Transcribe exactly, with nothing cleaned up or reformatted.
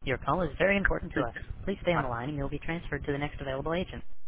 Your call is very important to us. Please stay on the line and you'll be transferred to the next available agent.